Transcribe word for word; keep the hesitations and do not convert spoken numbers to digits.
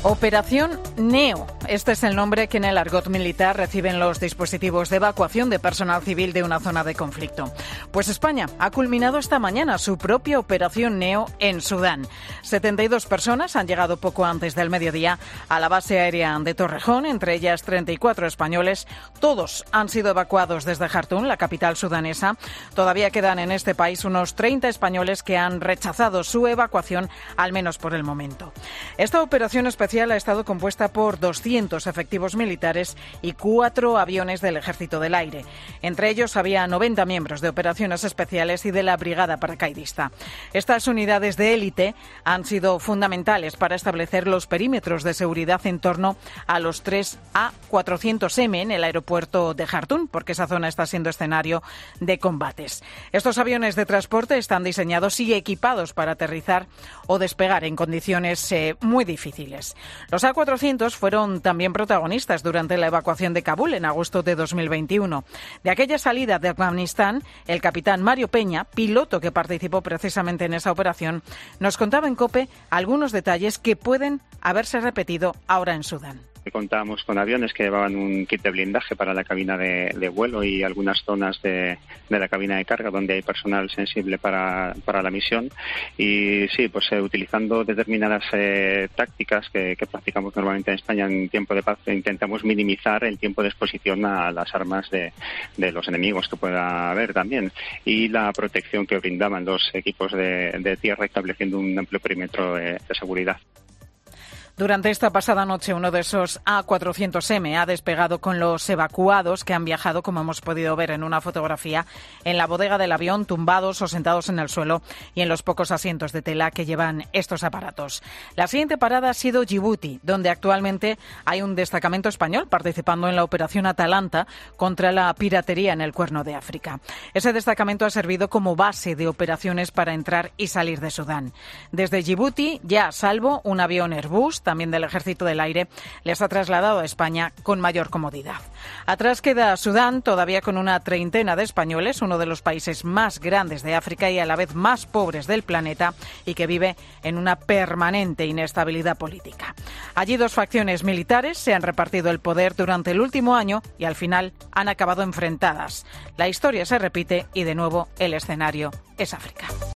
Operación Neo. Este es el nombre que en el argot militar reciben los dispositivos de evacuación de personal civil de una zona de conflicto. Pues España ha culminado esta mañana su propia Operación Neo en Sudán. setenta y dos personas han llegado poco antes del mediodía a la base aérea de Torrejón, entre ellas treinta y cuatro españoles. Todos han sido evacuados desde Jartum, la capital sudanesa. Todavía quedan en este país unos treinta españoles que han rechazado su evacuación, al menos por el momento. Esta operación especial ha estado compuesta por doscientos efectivos militares y cuatro aviones del Ejército del Aire. Entre ellos había noventa miembros de operaciones especiales y de la brigada paracaidista. Estas unidades de élite han sido fundamentales para establecer los perímetros de seguridad en torno a los tres A cuatrocientos eme en el aeropuerto de Jartum, porque esa zona está siendo escenario de combates. Estos aviones de transporte están diseñados y equipados para aterrizar o despegar en condiciones eh, muy difíciles. Los A cuatrocientos fueron también protagonistas durante la evacuación de Kabul en agosto de dos mil veintiuno. De aquella salida de Afganistán, el capitán Mario Peña, piloto que participó precisamente en esa operación, nos contaba en COPE algunos detalles que pueden haberse repetido ahora en Sudán. Contábamos con aviones que llevaban un kit de blindaje para la cabina de, de vuelo y algunas zonas de, de la cabina de carga donde hay personal sensible para, para la misión. Y sí, pues eh, utilizando determinadas eh, tácticas que, que practicamos normalmente en España en tiempo de paz, intentamos minimizar el tiempo de exposición a las armas de, de los enemigos que pueda haber también. Y la protección que brindaban los equipos de, de tierra, estableciendo un amplio perímetro de, de seguridad. Durante esta pasada noche, uno de esos A cuatrocientos eme ha despegado con los evacuados que han viajado, como hemos podido ver en una fotografía, en la bodega del avión, tumbados o sentados en el suelo y en los pocos asientos de tela que llevan estos aparatos. La siguiente parada ha sido Djibouti, donde actualmente hay un destacamento español participando en la Operación Atalanta contra la piratería en el Cuerno de África. Ese destacamento ha servido como base de operaciones para entrar y salir de Sudán. Desde Djibouti, ya a salvo, un avión Airbus, también del Ejército del Aire, les ha trasladado a España con mayor comodidad. Atrás queda Sudán, todavía con una treintena de españoles, uno de los países más grandes de África y a la vez más pobres del planeta, y que vive en una permanente inestabilidad política. Allí dos facciones militares se han repartido el poder durante el último año y al final han acabado enfrentadas. La historia se repite y de nuevo el escenario es África.